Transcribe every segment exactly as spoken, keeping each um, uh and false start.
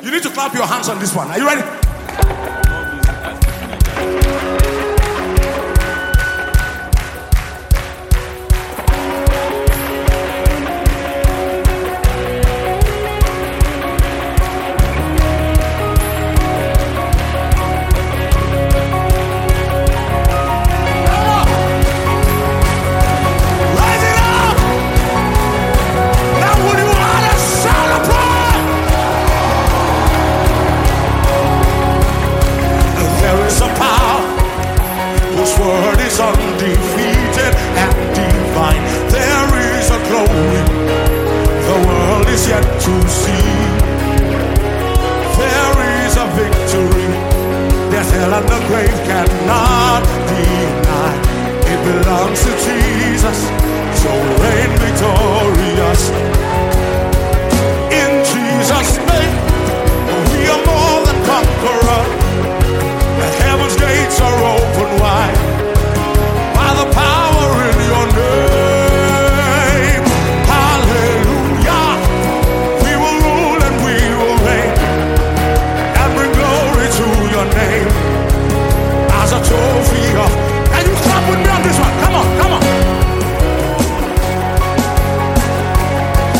You need to clap your hands on this one. Are you ready? Undefeated and divine. There is a glory the world is yet to see. There is a victory death, hell, and the grave cannot deny. It belongs to Jesus, so reign victorious. In Jesus' name, we are more than conquerors. The heaven's gates are open wide. The power in your name, hallelujah. We will rule and we will reign and bring glory to your name as a trophy. Can you clap with me on this one? Come on, come on.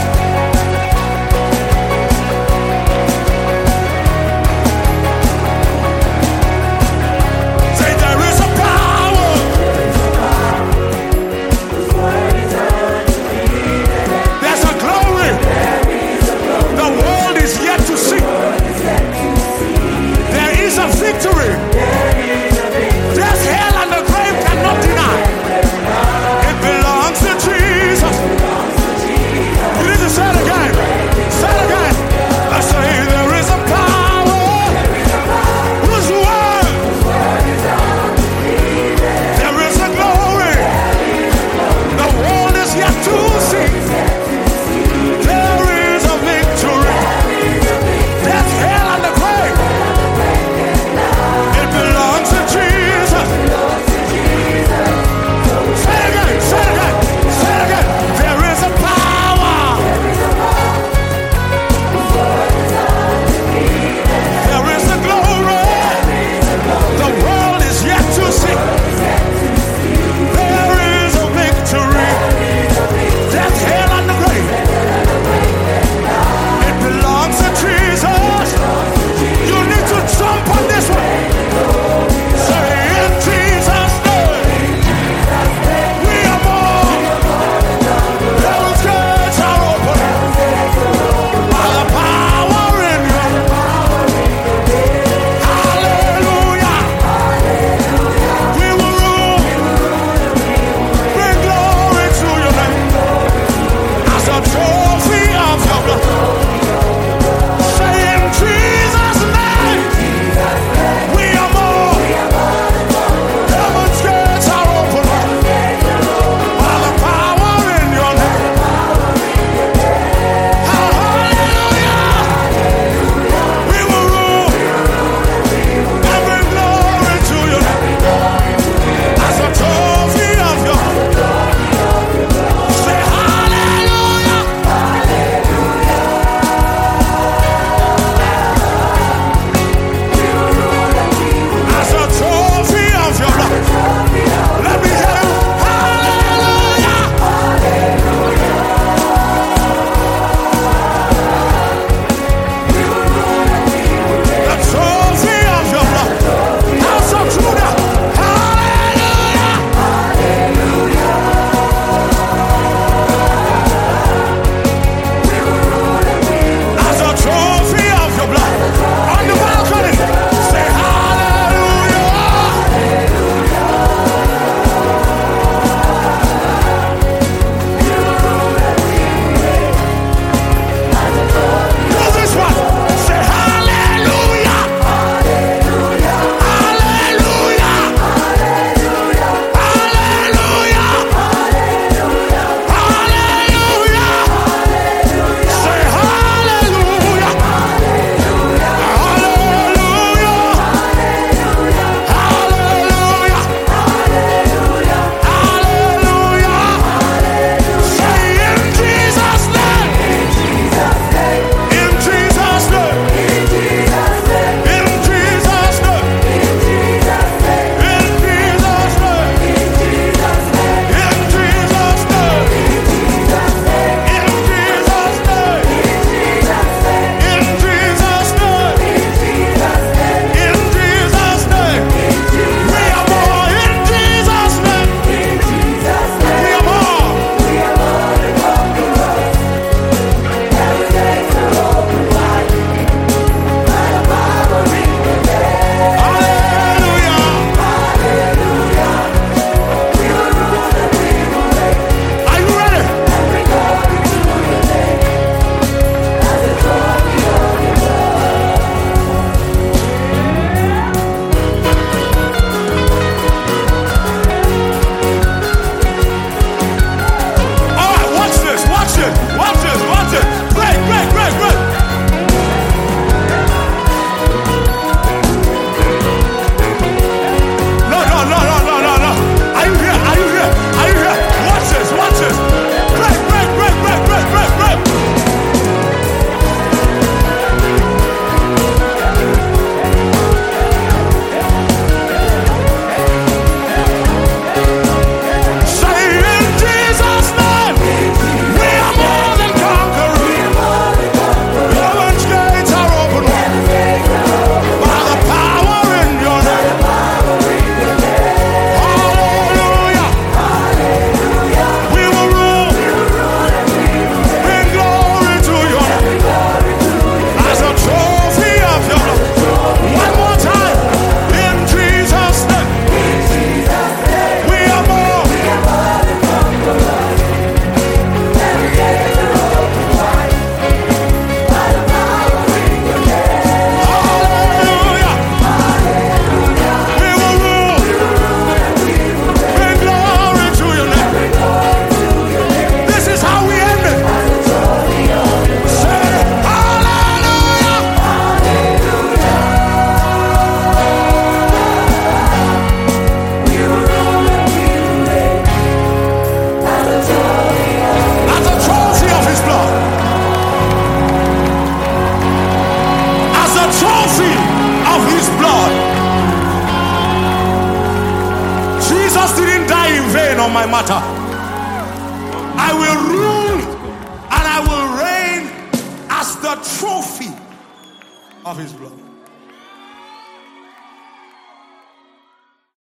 prevail on my matter. I will rule and I will reign as the trophy of his blood.